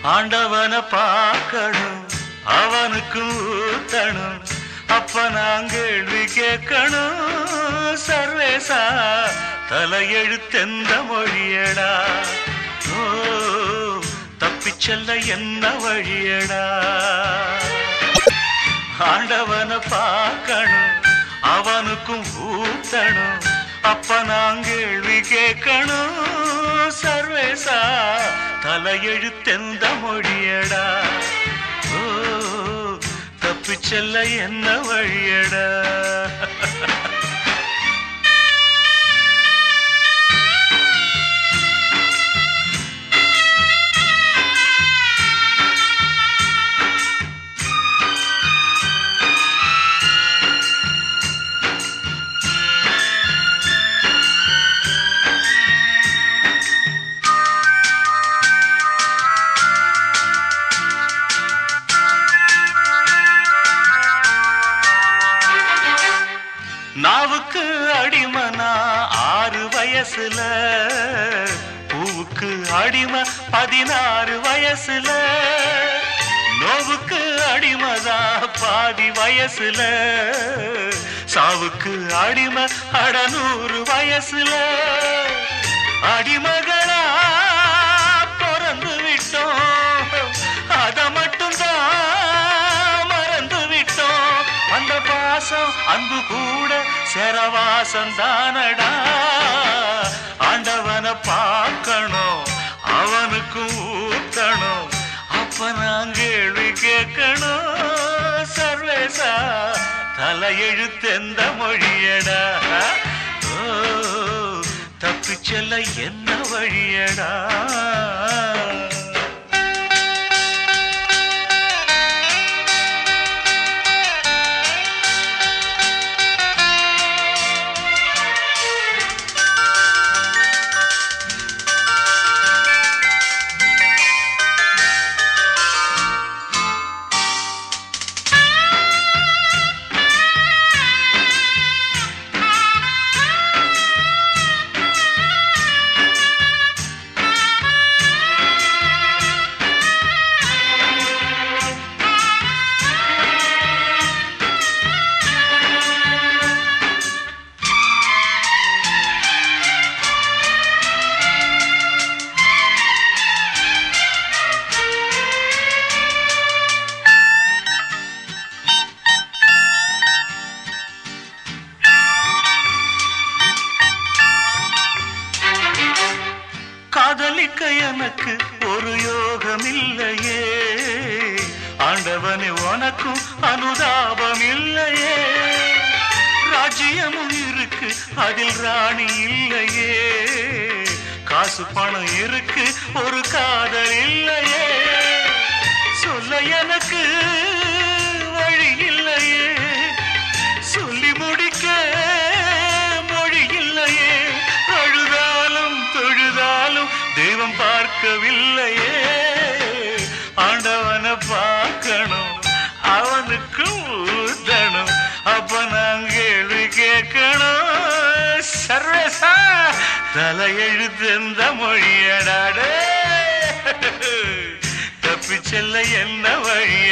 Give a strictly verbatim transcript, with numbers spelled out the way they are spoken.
ஆண்டவனை பார்க்கணும், அவனுக்கு ஊத்தணும், அப்ப நான் கேள்வி கேட்கணும். சர்வேசா தலையெழுத்தெந்த மொழியடா, ஓ தப்பிச் செல்ல என்ன வழியடா. ஆண்டவனை பார்க்கணும், அவனுக்கும் ஊத்தணும், அப்ப நான் கேள்வி கேட்கணும். சர்வேசா தலையெழுத்தெந்த மொழியடா, ஓ தப்பிச் செல்ல என்ன வழியடா. நாவுக்கு அடிமனா ஆறு வயசுல, பூவுக்கு அடிமை பதினாறு வயசுல, நோவுக்கு அடிமதா பாதி வயசுல, சாவுக்கு அடிமை அடநூறு வயசுல. அடிமகளா பிறந்து விட்டோம், அத மட்டும் தான் மறந்து விட்டோம். அந்த பாசம் அன்பு கூட செரவாசம் தானடா. ஆண்டவனை பார்க்கணும், அவனுக்கு ஊத்தணும், அப்ப நான் கேள்வி கேட்கணும். சர்வேசா தலையெழுத்தெந்த மொழியடா, ஓ தப்பிச் செல்ல என்ன வழியடா. காதலிக்க எனக்கு ஒரு யோகம் இல்லையே, ஆண்டவனே உனக்கும் அனுதாபம் இல்லையே. ராஜ்யமும் இருக்கு அதில் ராணி இல்லையே, காசு பணம் இருக்கு ஒரு காதல் இல்லையே. சொல்ல எனக்கு வழி இல்லையே, சொல்லி முடிக்க மொழி இல்லையே. அழுதாலும் தொழுதாலும் தெய்வம் பார்க்கவில்லையே. ஆண்டவனை பார்க்கணும், அவனுக்கு ஊத்தணும், அப்ப நான் கேள்வி கேட்கணும். சர்வேசா தலையெழுத்தெந்த மொழியடாடே, தப்பிச் செல்ல என்ன வழிய.